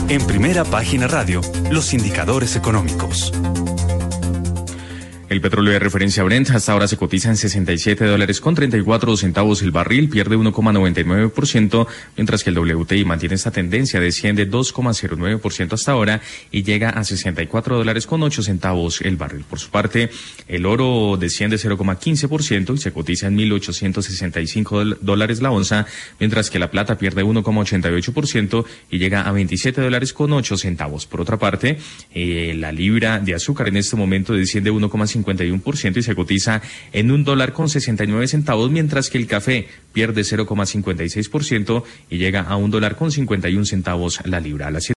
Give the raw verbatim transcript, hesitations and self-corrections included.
En Primera Página Radio, los indicadores económicos. El petróleo de referencia Brent hasta ahora se cotiza en sesenta y siete dólares con treinta y cuatro centavos el barril, pierde uno coma noventa y nueve por ciento, mientras que el W T I mantiene esta tendencia, desciende dos coma cero nueve por ciento hasta ahora y llega a sesenta y cuatro dólares con ocho centavos el barril. Por su parte, el oro desciende cero coma quince por ciento y se cotiza en mil ochocientos sesenta y cinco dólares la onza, mientras que la plata pierde uno coma ochenta y ocho por ciento y llega a veintisiete dólares con ocho centavos. Por otra parte, eh, la libra de azúcar en este momento desciende uno coma cincuenta y uno por ciento y se cotiza en un dólar con sesenta y nueve centavos, mientras que el café pierde cero coma cincuenta y seis por ciento y llega a un dólar con cincuenta y un centavos la libra. A las